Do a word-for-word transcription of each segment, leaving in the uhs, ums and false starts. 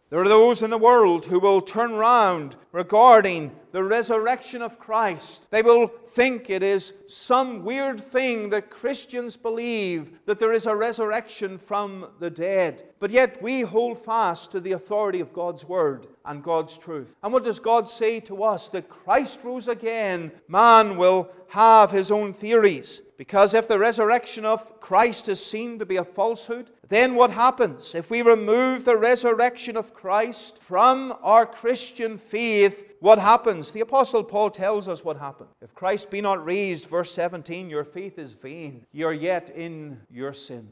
There are those in the world who will turn round regarding the resurrection of Christ. They will think it is some weird thing that Christians believe, that there is a resurrection from the dead. But yet we hold fast to the authority of God's Word and God's truth. And what does God say to us? That Christ rose again. Man will have his own theories. Because if the resurrection of Christ is seen to be a falsehood, then what happens? If we remove the resurrection of Christ from our Christian faith, what happens? The Apostle Paul tells us what happened. If Christ be not raised, verse seventeen, your faith is vain. Ye are yet in your sins.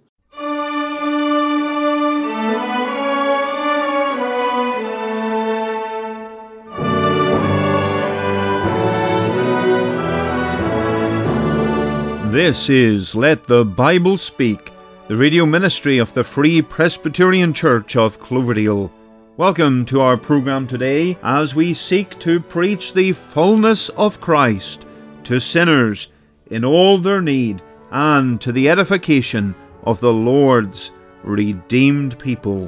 This is Let the Bible Speak, the radio ministry of the Free Presbyterian Church of Cloverdale. Welcome to our program today as we seek to preach the fullness of Christ to sinners in all their need and to the edification of the Lord's redeemed people.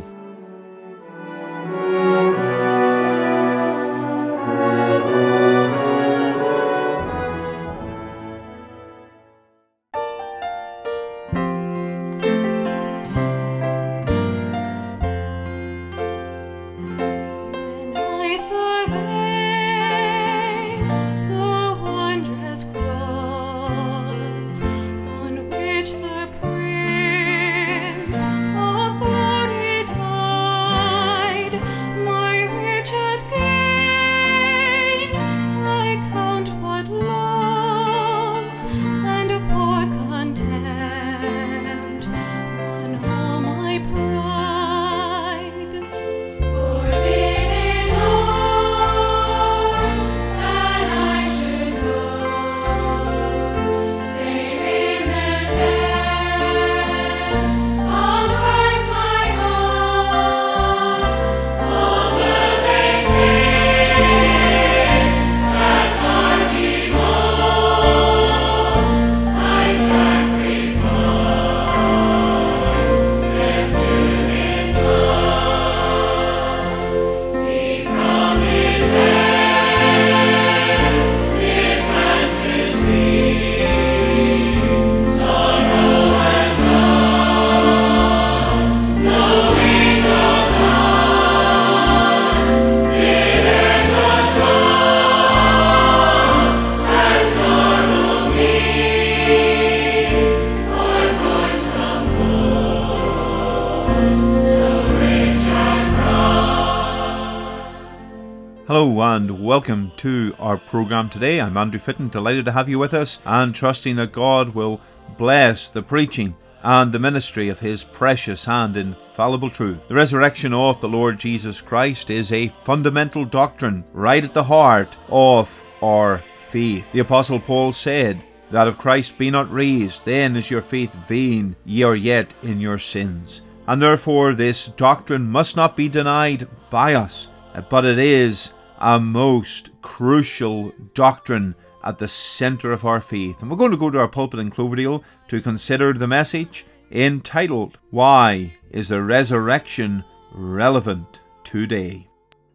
Hello and welcome to our program today. I'm Andrew Fitton, delighted to have you with us and trusting that God will bless the preaching and the ministry of His precious and infallible truth. The resurrection of the Lord Jesus Christ is a fundamental doctrine right at the heart of our faith. The Apostle Paul said that if Christ be not raised, then is your faith vain, ye are yet in your sins. And therefore this doctrine must not be denied by us, but it is a most crucial doctrine at the centre of our faith. And we're going to go to our pulpit in Cloverdale to consider the message entitled, Why is the Resurrection Relevant Today?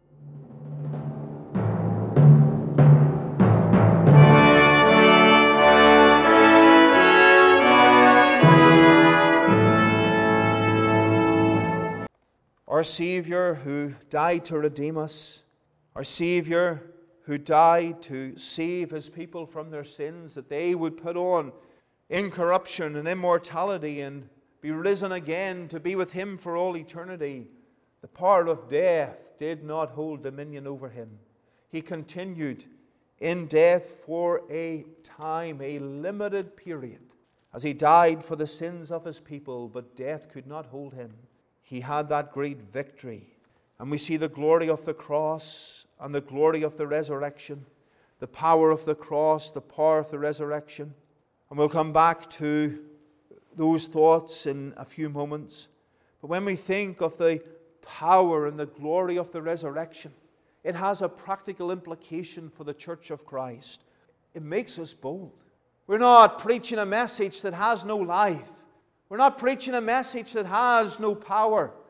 Our Savior who died to redeem us, our Savior who died to save His people from their sins, that they would put on incorruption and immortality and be risen again to be with Him for all eternity. The power of death did not hold dominion over Him. He continued in death for a time, a limited period, as He died for the sins of His people, but death could not hold Him. He had that great victory. And we see the glory of the cross and the glory of the resurrection, the power of the cross, the power of the resurrection. And we'll come back to those thoughts in a few moments. But when we think of the power and the glory of the resurrection, it has a practical implication for the Church of Christ. It makes us bold. We're not preaching a message that has no life. We're not preaching a message that has no power. We're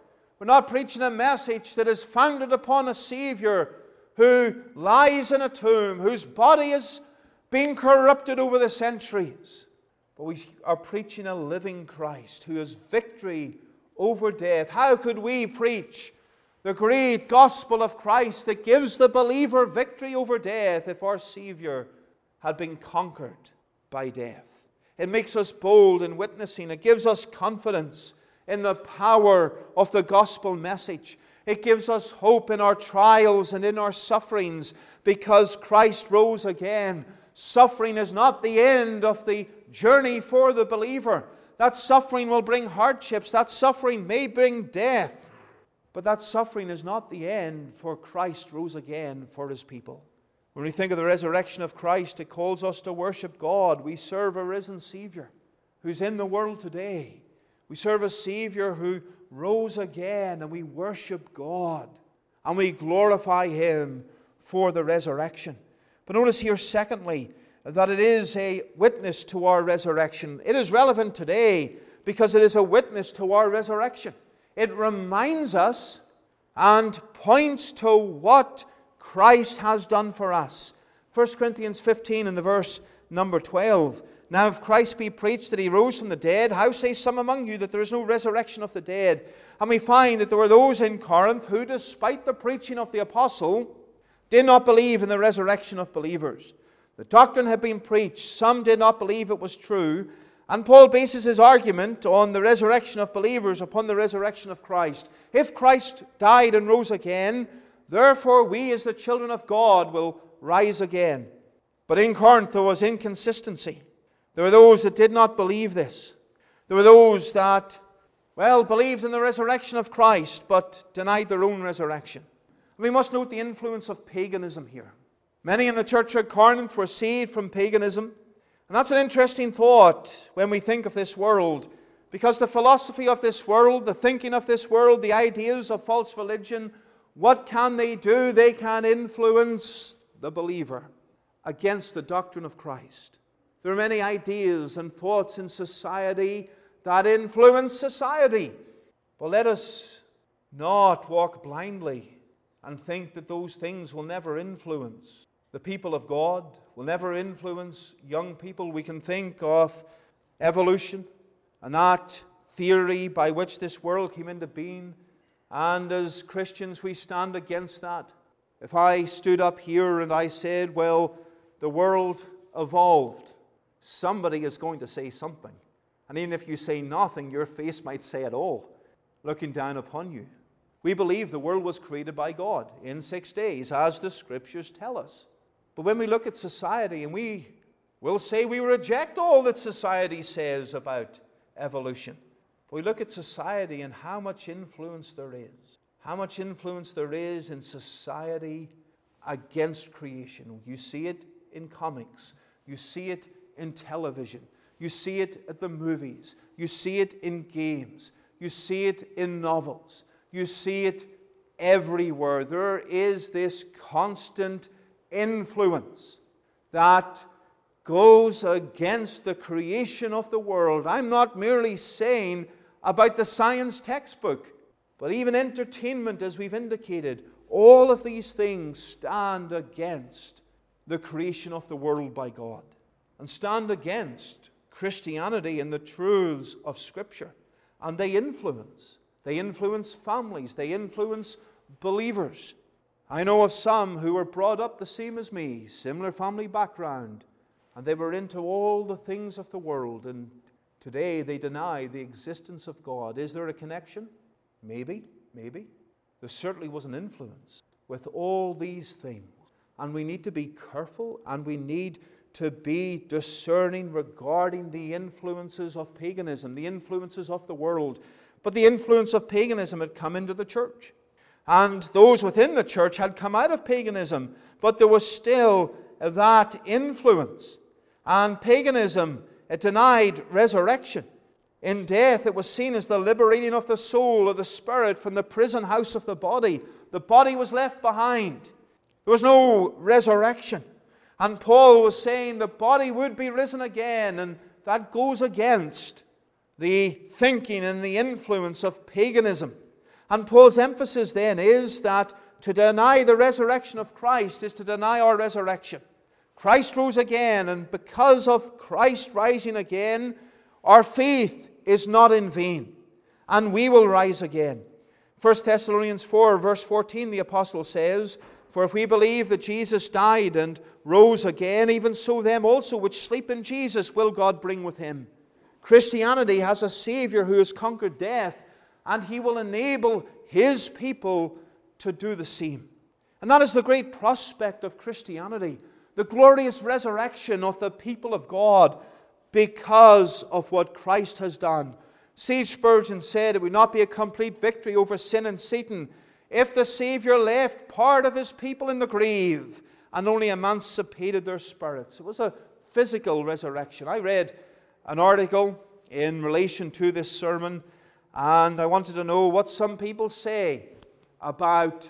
We're not preaching a message that is founded upon a Savior who lies in a tomb, whose body has been corrupted over the centuries. But we are preaching a living Christ who has victory over death. How could we preach the great gospel of Christ that gives the believer victory over death if our Savior had been conquered by death? It makes us bold in witnessing. It gives us confidence in the power of the gospel message. It gives us hope in our trials and in our sufferings because Christ rose again. Suffering is not the end of the journey for the believer. That suffering will bring hardships. That suffering may bring death. But that suffering is not the end, for Christ rose again for His people. When we think of the resurrection of Christ, it calls us to worship God. We serve a risen Savior who's in the world today. We serve a Savior who rose again, and we worship God. And we glorify Him for the resurrection. But notice here, secondly, that it is a witness to our resurrection. It is relevant today because it is a witness to our resurrection. It reminds us and points to what Christ has done for us. First Corinthians fifteen in the verse number twelve. Now if Christ be preached that He rose from the dead, how say some among you that there is no resurrection of the dead? And we find that there were those in Corinth who, despite the preaching of the apostle, did not believe in the resurrection of believers. The doctrine had been preached. Some did not believe it was true. And Paul bases his argument on the resurrection of believers upon the resurrection of Christ. If Christ died and rose again, therefore we as the children of God will rise again. But in Corinth there was inconsistency. There were those that did not believe this. There were those that, well, believed in the resurrection of Christ, but denied their own resurrection. We must note the influence of paganism here. Many in the church at Corinth were saved from paganism. And that's an interesting thought when we think of this world, because the philosophy of this world, the thinking of this world, the ideas of false religion, what can they do? They can influence the believer against the doctrine of Christ. There are many ideas and thoughts in society that influence society. But let us not walk blindly and think that those things will never influence the people of God, will never influence young people. We can think of evolution and that theory by which this world came into being. And as Christians, we stand against that. If I stood up here and I said, well, the world evolved, somebody is going to say something. And even if you say nothing, your face might say it all, looking down upon you. We believe the world was created by God in six days, as the Scriptures tell us. But when we look at society, and we will say we reject all that society says about evolution, we look at society and how much influence there is. How much influence there is in society against creation. You see it in comics. You see it in television. You see it at the movies. You see it in games. You see it in novels. You see it everywhere. There is this constant influence that goes against the creation of the world. I'm not merely saying about the science textbook, but even entertainment, as we've indicated. All of these things stand against the creation of the world by God and stand against Christianity and the truths of Scripture. And they influence. They influence families. They influence believers. I know of some who were brought up the same as me, similar family background, and they were into all the things of the world, and today they deny the existence of God. Is there a connection? Maybe, maybe. There certainly was an influence with all these things. And we need to be careful, and we need to be discerning regarding the influences of paganism, the influences of the world. But the influence of paganism had come into the church. And those within the church had come out of paganism, but there was still that influence. And paganism, it denied resurrection. In death, it was seen as the liberating of the soul or the spirit from the prison house of the body. The body was left behind. There was no resurrection. And Paul was saying the body would be risen again, and that goes against the thinking and the influence of paganism. And Paul's emphasis then is that to deny the resurrection of Christ is to deny our resurrection. Christ rose again, and because of Christ rising again, our faith is not in vain, and we will rise again. First Thessalonians four, verse fourteen, the apostle says, "For if we believe that Jesus died and rose again, even so them also which sleep in Jesus will God bring with him." Christianity has a Savior who has conquered death, and He will enable His people to do the same. And that is the great prospect of Christianity, the glorious resurrection of the people of God because of what Christ has done. C H Spurgeon said it would not be a complete victory over sin and Satan if the Savior left part of His people in the grave and only emancipated their spirits. It was a physical resurrection. I read an article in relation to this sermon, and I wanted to know what some people say about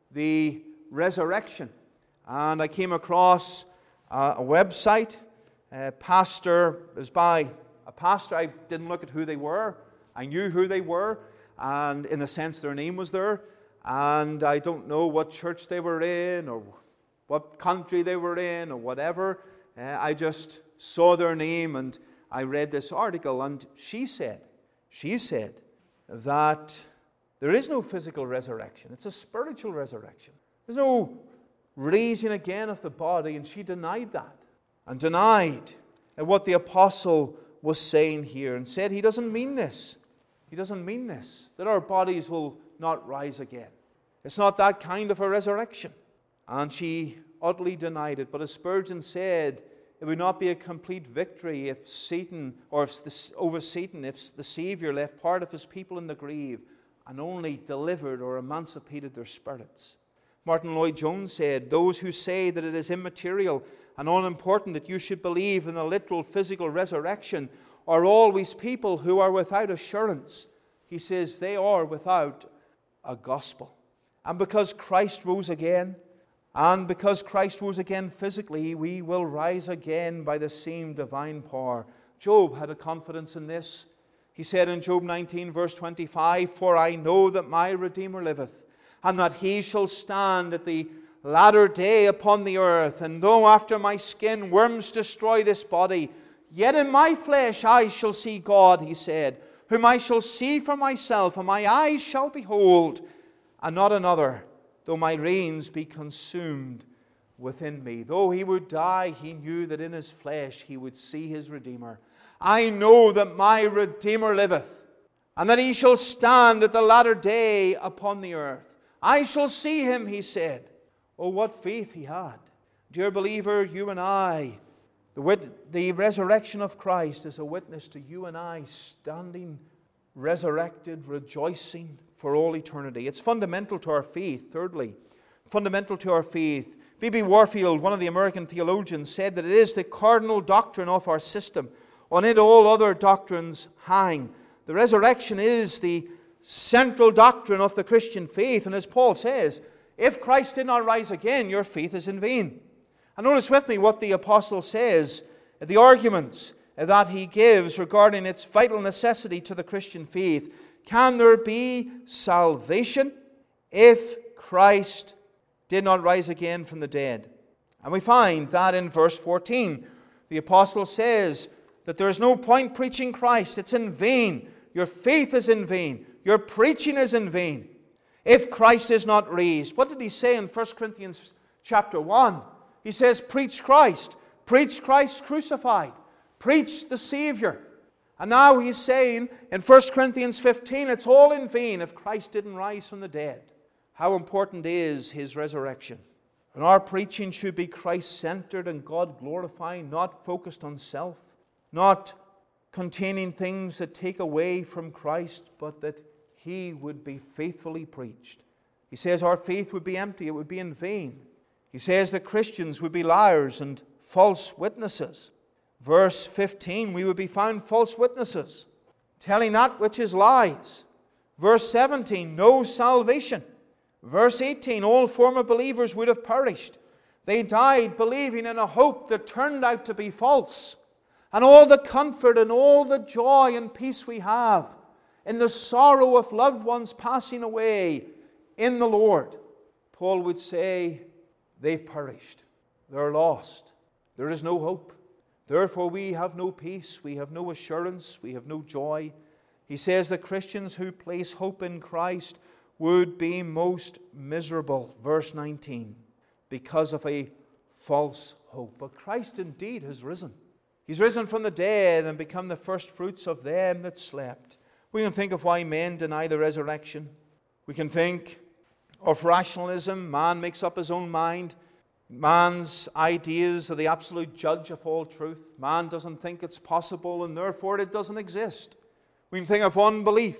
the resurrection. And I came across uh, a website. A pastor, it was by a pastor. I didn't look at who they were. I knew who they were, and in a sense their name was there. And I don't know what church they were in, or what country they were in, or whatever. Uh, I just saw their name, and I read this article, and she said, she said that there is no physical resurrection. It's a spiritual resurrection. There's no raising again of the body, and she denied that, and denied what the apostle was saying here, and said he doesn't mean this. He doesn't mean this, that our bodies will not rise again. It's not that kind of a resurrection. And she utterly denied it. But as Spurgeon said, it would not be a complete victory if Satan, or if the, over Satan, if the Savior left part of His people in the grave and only delivered or emancipated their spirits. Martin Lloyd-Jones said, "Those who say that it is immaterial and unimportant that you should believe in a literal physical resurrection are always people who are without assurance." He says they are without a gospel. And because Christ rose again, and because Christ rose again physically, we will rise again by the same divine power. Job had a confidence in this. He said in Job nineteen, verse twenty-five, "For I know that my Redeemer liveth, and that He shall stand at the latter day upon the earth. And though after my skin worms destroy this body, yet in my flesh I shall see God," he said, "whom I shall see for myself, and my eyes shall behold, and not another, though my reins be consumed within me." Though He would die, he knew that in His flesh he would see his Redeemer. "I know that my Redeemer liveth, and that He shall stand at the latter day upon the earth. I shall see Him," he said. Oh, what faith he had. Dear believer, you and I, the, wit- the resurrection of Christ is a witness to you and I standing resurrected, rejoicing for all eternity. It's fundamental to our faith. Thirdly, fundamental to our faith. B B Warfield, one of the American theologians, said that it is the cardinal doctrine of our system. On it all other doctrines hang. The resurrection is the central doctrine of the Christian faith. And as Paul says, if Christ did not rise again, your faith is in vain. And notice with me what the apostle says, the arguments that he gives regarding its vital necessity to the Christian faith. Can there be salvation if Christ did not rise again from the dead? And we find that in verse fourteen, the apostle says that there is no point preaching Christ. It's in vain. Your faith is in vain. Your preaching is in vain if Christ is not raised. What did he say in First Corinthians chapter one? He says, preach Christ. Preach Christ crucified. Preach the Savior. And now he's saying in First Corinthians fifteen, it's all in vain if Christ didn't rise from the dead. How important is His resurrection. And our preaching should be Christ-centered and God-glorifying, not focused on self, not containing things that take away from Christ, but that He would be faithfully preached. He says our faith would be empty, it would be in vain. He says that Christians would be liars and false witnesses. Verse fifteen, we would be found false witnesses, telling that which is lies. Verse seventeen, no salvation. Verse eighteen, all former believers would have perished. They died believing in a hope that turned out to be false. And all the comfort and all the joy and peace we have in the sorrow of loved ones passing away in the Lord, Paul would say, they've perished. They're lost. There is no hope. Therefore we have no peace. We have no assurance. We have no joy. He says that Christians who place hope in Christ would be most miserable. Verse nineteen, because of a false hope. But Christ indeed has risen. He's risen from the dead and become the first fruits of them that slept. We can think of why men deny the resurrection. We can think of rationalism. Man makes up his own mind. Man's ideas are the absolute judge of all truth. Man doesn't think it's possible, and therefore it doesn't exist. We can think of unbelief.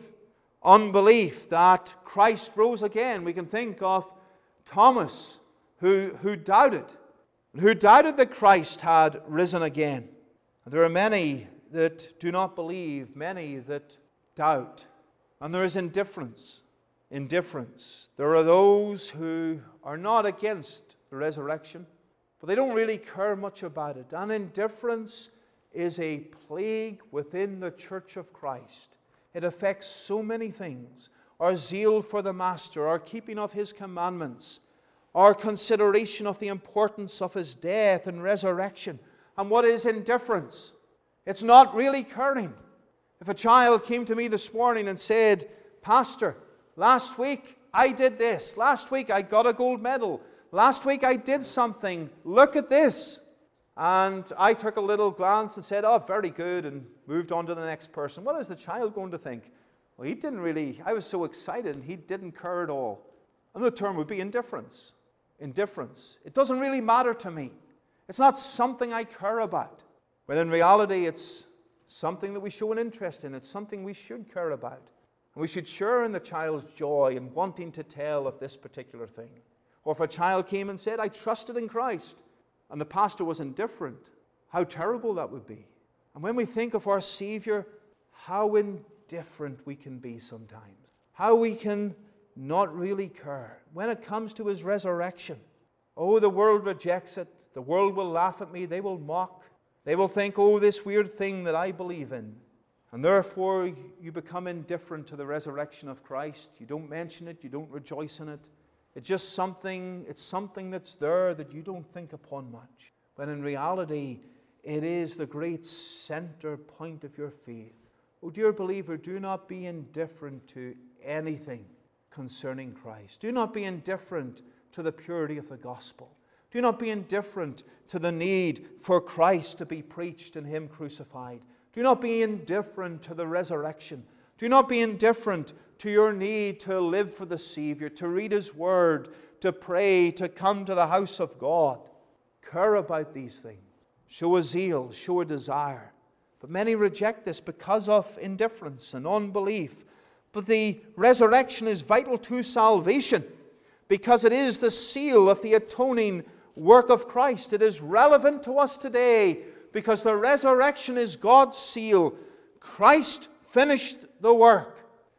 Unbelief that Christ rose again. We can think of Thomas, who, who doubted, who doubted that Christ had risen again. And there are many that do not believe, many that doubt. And there is indifference. Indifference. There are those who are not against the resurrection, but they don't really care much about it. And indifference is a plague within the church of Christ. It affects so many things. Our zeal for the Master, our keeping of His commandments, our consideration of the importance of His death and resurrection. And what is indifference? It's not really caring. If a child came to me this morning and said, Pastor, last week I did this. Last week I got a gold medal. Last week I did something. Look at this. And I took a little glance and said, oh, very good, and moved on to the next person. What is the child going to think? Well, he didn't really, I was so excited and he didn't care at all. Another term would be indifference. Indifference. It doesn't really matter to me. It's not something I care about. When in reality it's something that we show an interest in. It's something we should care about. And we should share in the child's joy in wanting to tell of this particular thing. Or if a child came and said, I trusted in Christ, and the pastor was indifferent, how terrible that would be. And when we think of our Savior, how indifferent we can be sometimes. How we can not really care. When it comes to His resurrection, oh, the world rejects it. The world will laugh at me. They will mock. They will think, oh, this weird thing that I believe in. And therefore, you become indifferent to the resurrection of Christ. You don't mention it. You don't rejoice in it. It's just something, it's something that's there that you don't think upon much. When in reality, it is the great center point of your faith. Oh, dear believer, do not be indifferent to anything concerning Christ. Do not be indifferent to the purity of the gospel. Do not be indifferent to the need for Christ to be preached and Him crucified. Do not be indifferent to the resurrection. Do not be indifferent to your need to live for the Savior, to read His Word, to pray, to come to the house of God. Care about these things. Show a zeal, show a desire. But many reject this because of indifference and unbelief. But the resurrection is vital to salvation because it is the seal of the atoning work of Christ. It is relevant to us today because the resurrection is God's seal. Christ finished the work.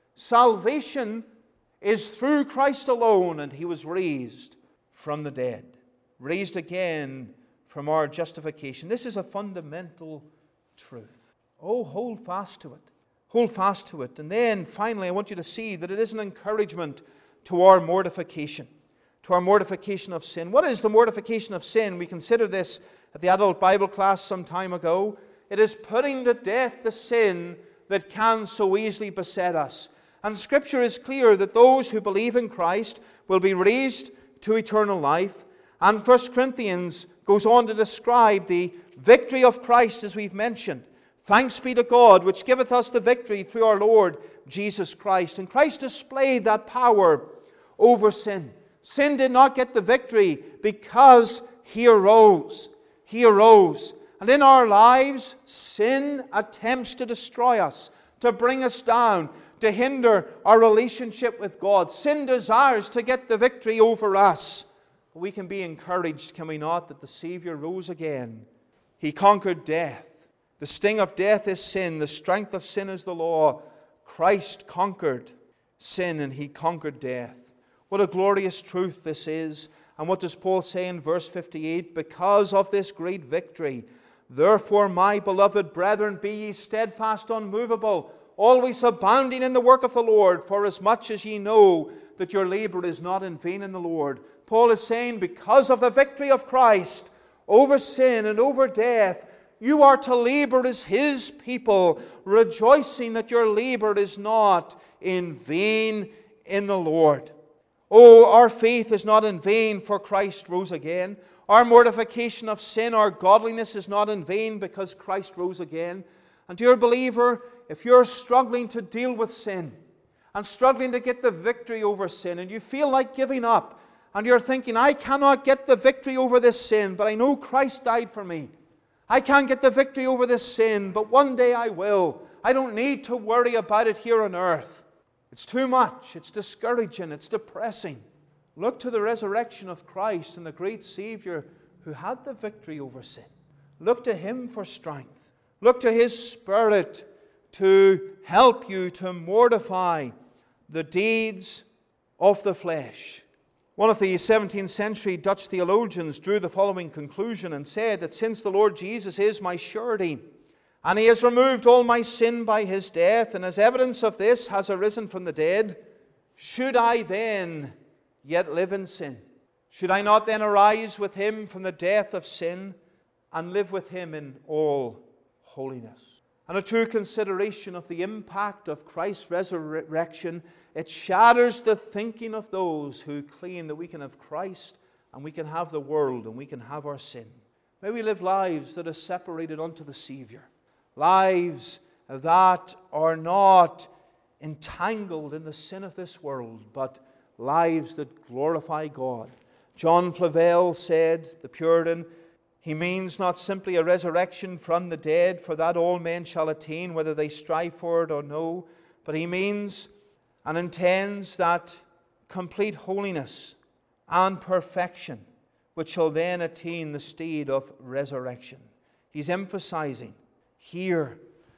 Salvation is through Christ alone, and He was raised from the dead. Raised again from our justification. This is a fundamental truth. Oh, hold fast to it. Hold fast to it. And then, finally, I want you to see that it is an encouragement to our mortification. To our mortification of sin. What is the mortification of sin? We considered this at the adult Bible class some time ago. It is putting to death the sin that can so easily beset us. And Scripture is clear that those who believe in Christ will be raised to eternal life. And First Corinthians goes on to describe the victory of Christ, as we've mentioned. Thanks be to God, which giveth us the victory through our Lord Jesus Christ. And Christ displayed that power over sin. Sin did not get the victory because He arose. He arose. And in our lives, sin attempts to destroy us, to bring us down, to hinder our relationship with God. Sin desires to get the victory over us. We can be encouraged, can we not, that the Savior rose again. He conquered death. The sting of death is sin. The strength of sin is the law. Christ conquered sin and He conquered death. What a glorious truth this is. And what does Paul say in verse fifty-eight? Because of this great victory, therefore, my beloved brethren, be ye steadfast, unmovable, always abounding in the work of the Lord, for as much as ye know that your labor is not in vain in the Lord. Paul is saying, because of the victory of Christ over sin and over death, you are to labor as His people, rejoicing that your labor is not in vain in the Lord. Oh, our faith is not in vain, for Christ rose again. Our mortification of sin, our godliness is not in vain, because Christ rose again. And dear believer, if you're struggling to deal with sin and struggling to get the victory over sin, and you feel like giving up, and you're thinking, I cannot get the victory over this sin, but I know Christ died for me. I can't get the victory over this sin, but one day I will. I don't need to worry about it here on earth. It's too much. It's discouraging. It's depressing. Look to the resurrection of Christ and the great Savior who had the victory over sin. Look to Him for strength. Look to His Spirit to help you to mortify the deeds of the flesh. One of the seventeenth century Dutch theologians drew the following conclusion and said that since the Lord Jesus is my surety, and He has removed all my sin by His death, and as evidence of this has arisen from the dead, should I then yet live in sin? Should I not then arise with Him from the death of sin and live with Him in all holiness? And a true consideration of the impact of Christ's resurrection, it shatters the thinking of those who claim that we can have Christ and we can have the world and we can have our sin. May we live lives that are separated unto the Savior. Lives that are not entangled in the sin of this world, but lives that glorify God. John Flavel said, the Puritan, he means not simply a resurrection from the dead, for that all men shall attain, whether they strive for it or no, but he means and intends that complete holiness and perfection, which shall then attain the state of resurrection. He's emphasizing here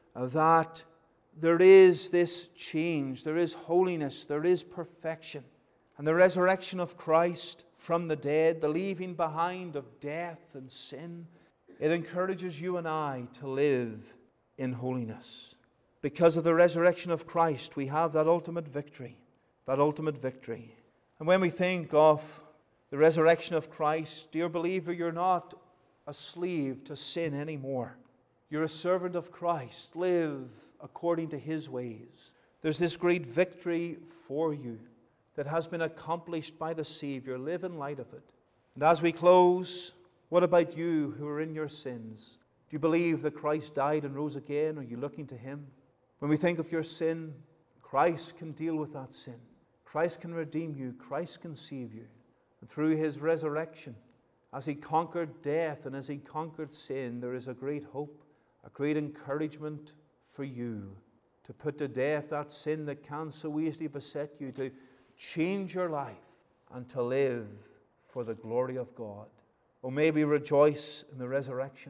that there is this change, there is holiness, there is perfection. And the resurrection of Christ from the dead, the leaving behind of death and sin, it encourages you and I to live in holiness. Because of the resurrection of Christ, we have that ultimate victory, that ultimate victory. And when we think of the resurrection of Christ, dear believer, you're not a slave to sin anymore. You're a servant of Christ. Live according to His ways. There's this great victory for you that has been accomplished by the Savior. Live in light of it. And as we close, what about you who are in your sins? Do you believe that Christ died and rose again? Are you looking to Him? When we think of your sin, Christ can deal with that sin. Christ can redeem you. Christ can save you. And through His resurrection, as He conquered death and as He conquered sin, there is a great hope, a great encouragement for you to put to death that sin that can so easily beset you, to change your life and to live for the glory of God. Oh, may we rejoice in the resurrection.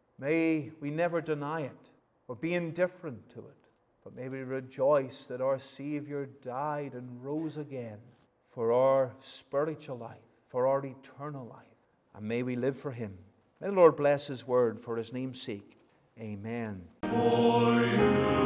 May we never deny it or be indifferent to it, but may we rejoice that our Savior died and rose again for our spiritual life, for our eternal life, and may we live for Him. May the Lord bless His word for His name's sake. Amen. For you.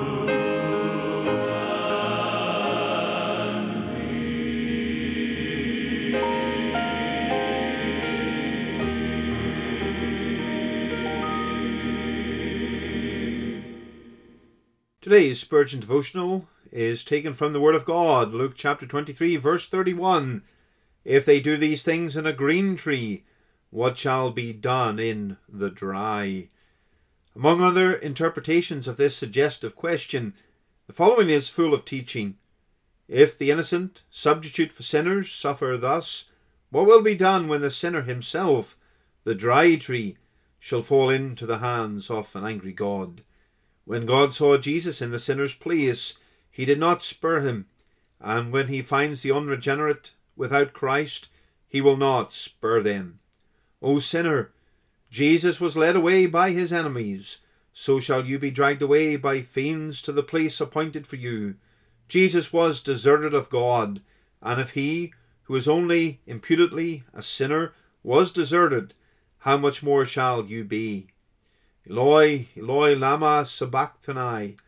Today's Spurgeon devotional is taken from the Word of God, Luke chapter twenty-three, verse thirty-one. If they do these things in a green tree, what shall be done in the dry? Among other interpretations of this suggestive question, the following is full of teaching. If the innocent, substitute for sinners, suffer thus, what will be done when the sinner himself, the dry tree, shall fall into the hands of an angry God? When God saw Jesus in the sinner's place, He did not spare him, and when He finds the unregenerate without Christ, He will not spare them. O sinner, Jesus was led away by His enemies, so shall you be dragged away by fiends to the place appointed for you. Jesus was deserted of God, and if He, who is only imputedly a sinner, was deserted, how much more shall you be? Eloi, Eloi, lama sabachthani.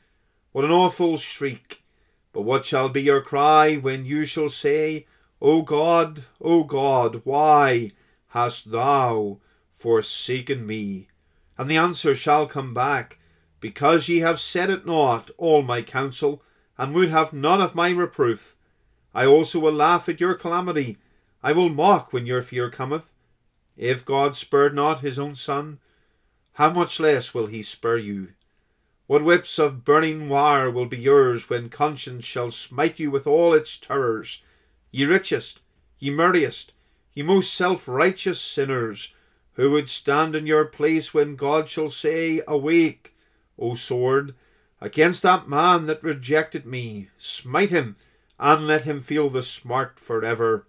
What an awful shriek! But what shall be your cry when you shall say, O God, O God, why hast thou forsaken me? And the answer shall come back, because ye have said it not, all my counsel, and would have none of my reproof. I also will laugh at your calamity. I will mock when your fear cometh. If God spared not his own Son, how much less will he spare you? What whips of burning wire will be yours when conscience shall smite you with all its terrors? Ye richest, ye merriest, ye most self-righteous sinners, who would stand in your place when God shall say, Awake, O sword, against that man that rejected me. Smite him, and let him feel the smart forever.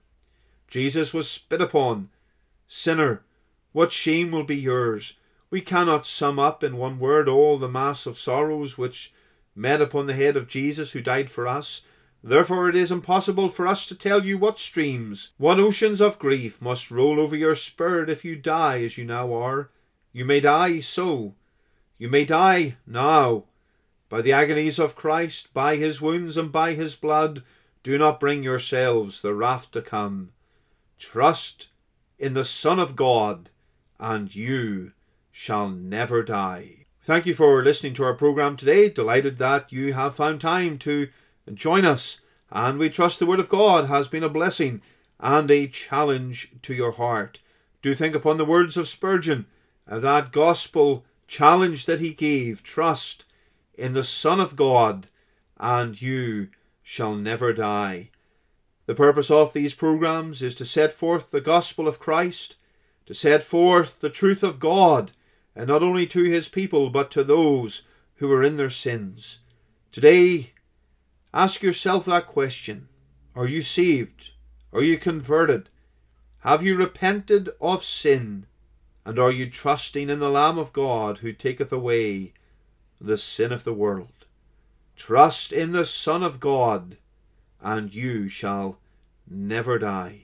Jesus was spit upon. Sinner, what shame will be yours? We cannot sum up in one word all the mass of sorrows which met upon the head of Jesus who died for us. Therefore it is impossible for us to tell you what streams, what oceans of grief must roll over your spirit if you die as you now are. You may die so. You may die now. By the agonies of Christ, by his wounds and by his blood, do not bring yourselves the wrath to come. Trust in the Son of God, and you shall never die. Thank you for listening to our program today. Delighted that you have found time to join us, and we trust the Word of God has been a blessing and a challenge to your heart. Do think upon the words of Spurgeon, and that gospel challenge that he gave. Trust in the Son of God, and you shall never die. The purpose of these programs is to set forth the gospel of Christ, to set forth the truth of God, and not only to his people, but to those who are in their sins. Today, ask yourself that question. Are you saved? Are you converted? Have you repented of sin? And are you trusting in the Lamb of God who taketh away the sin of the world? Trust in the Son of God, and you shall never die.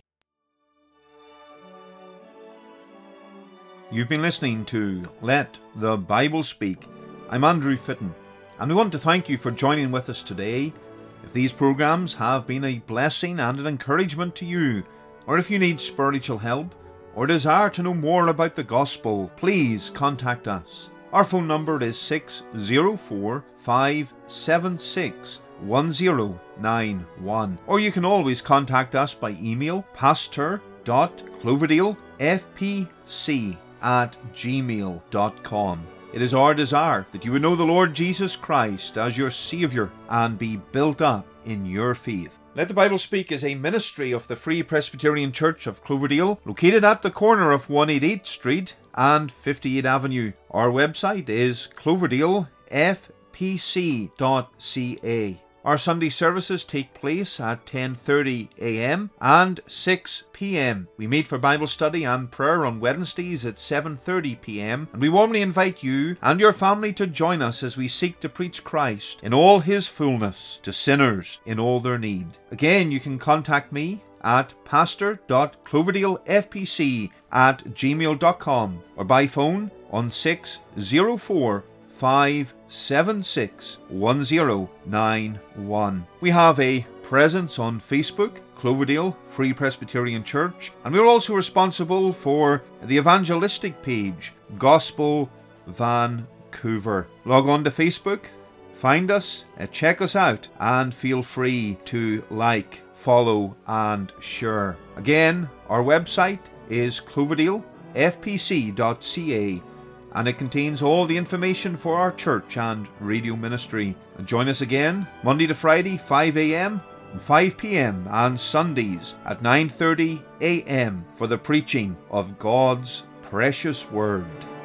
You've been listening to Let the Bible Speak. I'm Andrew Fitton, and we want to thank you for joining with us today. If these programs have been a blessing and an encouragement to you, or if you need spiritual help, or desire to know more about the gospel, please contact us. Our phone number is six zero four, five seven six, one zero nine one, or you can always contact us by email, pastor dot cloverdale f p c at gmail dot com. It is our desire that you would know the Lord Jesus Christ as your Saviour and be built up in your faith. Let the Bible Speak is a ministry of the Free Presbyterian Church of Cloverdale, located at the corner of one eighty-eighth Street and fifty-eighth Avenue. Our website is cloverdale f p c dot c a. Our Sunday services take place at ten thirty a m and six p m. We meet for Bible study and prayer on Wednesdays at seven thirty p m, and we warmly invite you and your family to join us as we seek to preach Christ in all his fullness to sinners in all their need. Again, you can contact me at pastor dot cloverdale f p c at gmail dot com or by phone on six zero four, five seven six, one zero nine one. We have a presence on Facebook, Cloverdale Free Presbyterian Church, and we're also responsible for the evangelistic page, Gospel Vancouver. Log on to Facebook, find us, check us out, and feel free to like, follow, and share. Again, our website is cloverdale f p c dot c a, and it contains all the information for our church and radio ministry. And join us again Monday to Friday, five a m and five p m, and Sundays at nine thirty a m for the preaching of God's precious Word.